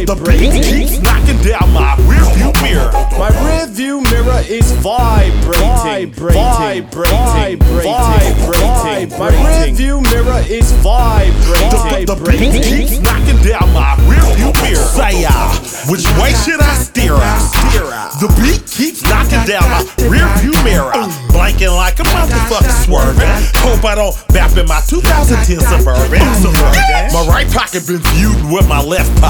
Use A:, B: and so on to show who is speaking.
A: The beat keeps knocking down my rearview mirror.
B: My rearview mirror is vibrating. My rearview mirror is vibrating.
A: The beat keeps knocking down my rearview mirror. Say, which way should I steer out? The beat keeps knocking down my rearview mirror. Blanking like a motherfucker swerving. Hope I don't bap in my 2010 Suburban. My right pocket been feuding with my left pocket.